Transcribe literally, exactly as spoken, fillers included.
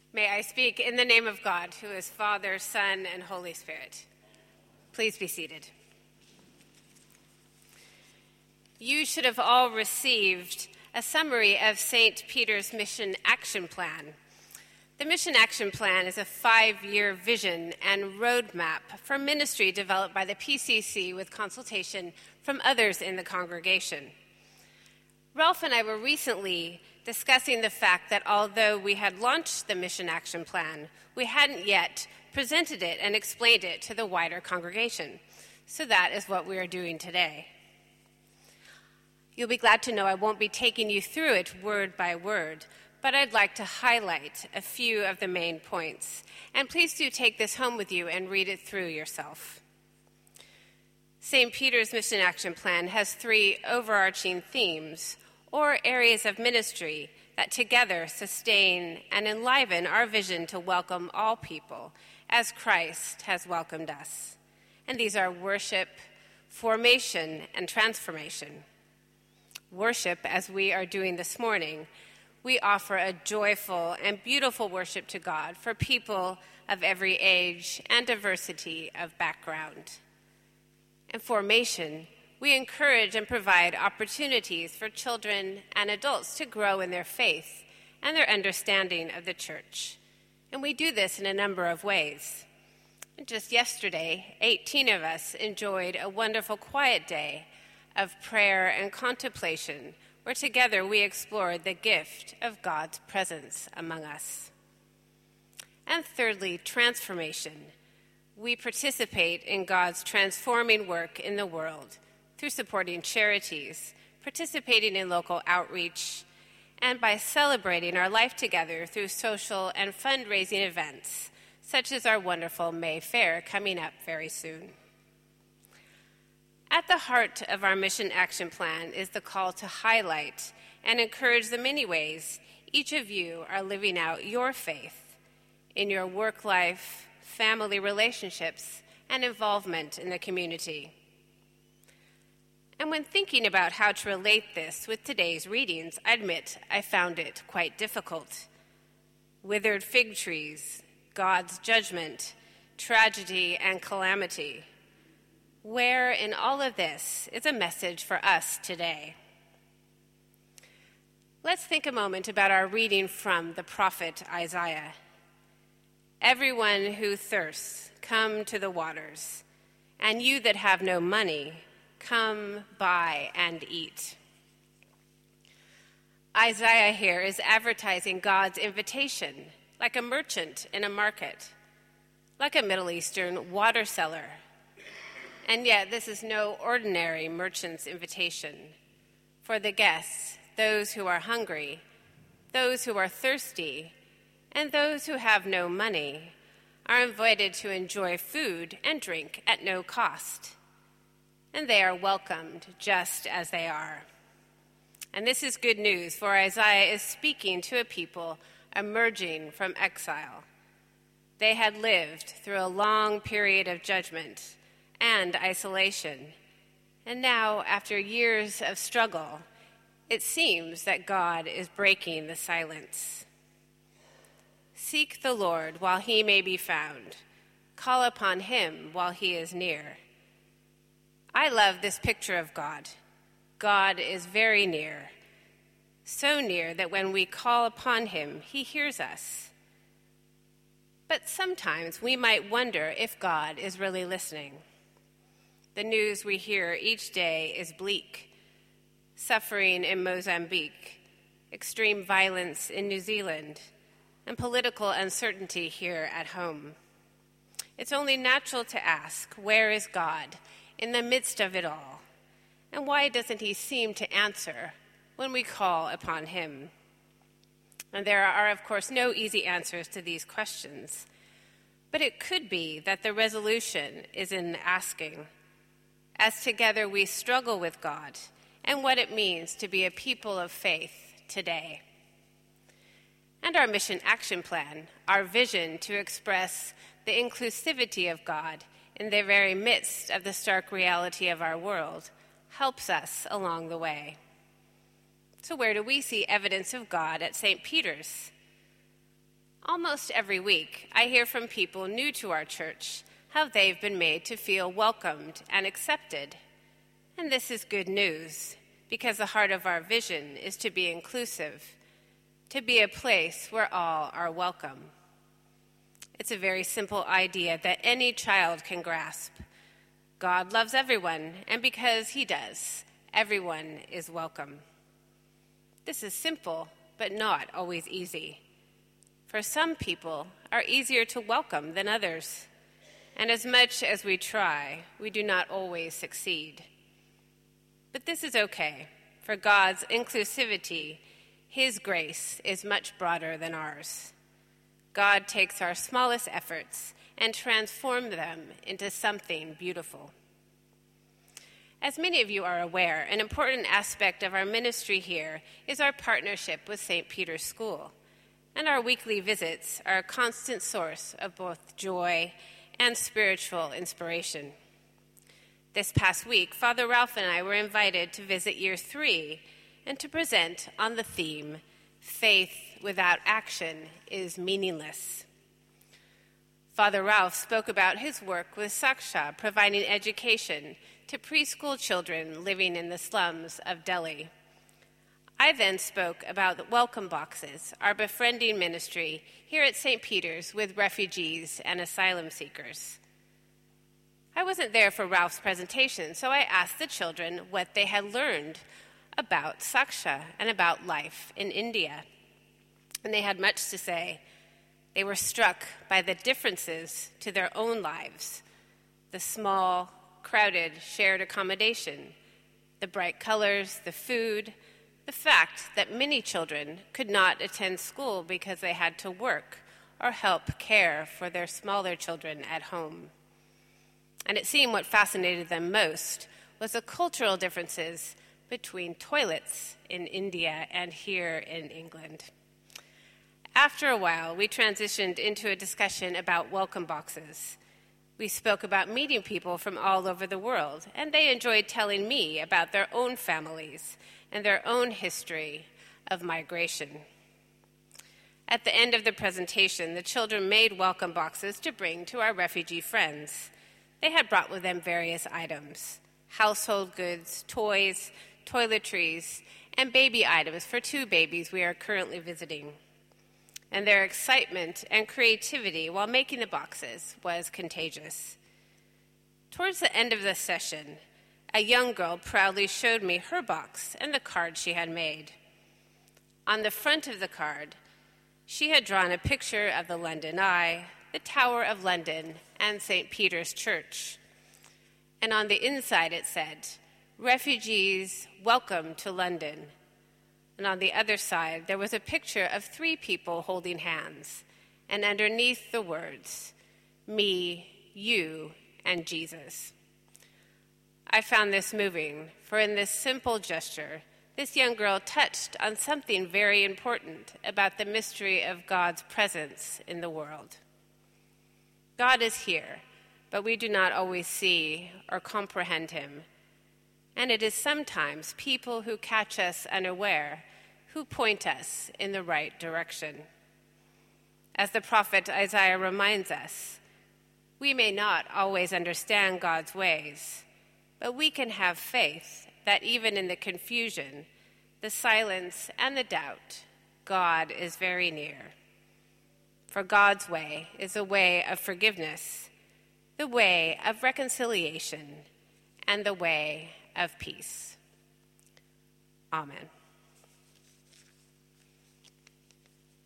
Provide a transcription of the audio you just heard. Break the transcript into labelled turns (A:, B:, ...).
A: May I speak in the name of God, who is Father, Son, and Holy Spirit. Please be seated. You should have all received a summary of Saint Peter's Mission Action Plan. The Mission Action Plan is a five-year vision and roadmap for ministry developed by the P C C with consultation from others in the congregation. Ralph and I were recently discussing the fact that although we had launched the Mission Action Plan, we hadn't yet presented it and explained it to the wider congregation. So that is what we are doing today. You'll be glad to know I won't be taking you through it word by word, but I'd like to highlight a few of the main points. And please do take this home with you and read it through yourself. Saint Peter's Mission Action Plan has three overarching themes, or areas of ministry that together sustain and enliven our vision to welcome all people as Christ has welcomed us. And these are worship, formation, and transformation. Worship, as we are doing this morning, we offer a joyful and beautiful worship to God for people of every age and diversity of background. And formation, we encourage and provide opportunities for children and adults to grow in their faith and their understanding of the church. And we do this in a number of ways. And just yesterday, eighteen of us enjoyed a wonderful quiet day of prayer and contemplation, where together we explored the gift of God's presence among us. And thirdly, transformation. We participate in God's transforming work in the world through supporting charities, participating in local outreach, and by celebrating our life together through social and fundraising events, such as our wonderful May Fair coming up very soon. At the heart of our Mission Action Plan is the call to highlight and encourage the many ways each of you are living out your faith in your work life, family relationships, and involvement in the community. And when thinking about how to relate this with today's readings, I admit I found it quite difficult. Withered fig trees, God's judgment, tragedy, and calamity. Where in all of this is a message for us today? Let's think a moment about our reading from the prophet Isaiah. Everyone who thirsts, come to the waters, and you that have no money, come buy and eat. Isaiah here is advertising God's invitation, like a merchant in a market, like a Middle Eastern water seller. And yet this is no ordinary merchant's invitation. For the guests, those who are hungry, those who are thirsty, and those who have no money are invited to enjoy food and drink at no cost. And they are welcomed just as they are. And this is good news, for Isaiah is speaking to a people emerging from exile. They had lived through a long period of judgment and isolation, and now, after years of struggle, it seems that God is breaking the silence. Seek the Lord while he may be found. Call upon him while he is near. I love this picture of God. God is very near, so near that when we call upon him, he hears us. But sometimes we might wonder if God is really listening. The news we hear each day is bleak. Suffering in Mozambique, extreme violence in New Zealand, and political uncertainty here at home. It's only natural to ask, where is God in the midst of it all? And why doesn't he seem to answer when we call upon him? And there are, of course, no easy answers to these questions. But it could be that the resolution is in asking, as together we struggle with God and what it means to be a people of faith today. And our Mission Action Plan, our vision to express the inclusivity of God in the very midst of the stark reality of our world, helps us along the way. So where do we see evidence of God at Saint Peter's? Almost every week, I hear from people new to our church how they've been made to feel welcomed and accepted. And this is good news, because the heart of our vision is to be inclusive, to be a place where all are welcome. It's a very simple idea that any child can grasp. God loves everyone, and because he does, everyone is welcome. This is simple, but not always easy. For some people are easier to welcome than others, and as much as we try, we do not always succeed. But this is okay, for God's inclusivity, his grace, is much broader than ours. God takes our smallest efforts and transforms them into something beautiful. As many of you are aware, an important aspect of our ministry here is our partnership with Saint Peter's School, and our weekly visits are a constant source of both joy and spiritual inspiration. This past week, Father Ralph and I were invited to visit year three and to present on the theme, Faith Without Action is Meaningless. Father Ralph spoke about his work with Saksha, providing education to preschool children living in the slums of Delhi. I then spoke about the Welcome Boxes, our befriending ministry here at Saint Peter's with refugees and asylum seekers. I wasn't there for Ralph's presentation, so I asked the children what they had learned about Saksha and about life in India. And they had much to say. They were struck by the differences to their own lives, the small, crowded, shared accommodation, the bright colors, the food, the fact that many children could not attend school because they had to work or help care for their smaller children at home. And it seemed what fascinated them most was the cultural differences between toilets in India and here in England. After a while, we transitioned into a discussion about welcome boxes. We spoke about meeting people from all over the world, and they enjoyed telling me about their own families and their own history of migration. At the end of the presentation, the children made welcome boxes to bring to our refugee friends. They had brought with them various items, household goods, toys, toiletries, and baby items for two babies we are currently visiting. And their excitement and creativity while making the boxes was contagious. Towards the end of the session, a young girl proudly showed me her box and the card she had made. On the front of the card, she had drawn a picture of the London Eye, the Tower of London, and Saint Peter's Church. And on the inside it said, "Refugees, welcome to London." And on the other side, there was a picture of three people holding hands, and underneath the words, "Me, you, and Jesus." I found this moving, for in this simple gesture, this young girl touched on something very important about the mystery of God's presence in the world. God is here, but we do not always see or comprehend him. And it is sometimes people who catch us unaware who point us in the right direction. As the prophet Isaiah reminds us, we may not always understand God's ways, but we can have faith that even in the confusion, the silence, and the doubt, God is very near. For God's way is a way of forgiveness, the way of reconciliation, and the way of peace. Amen.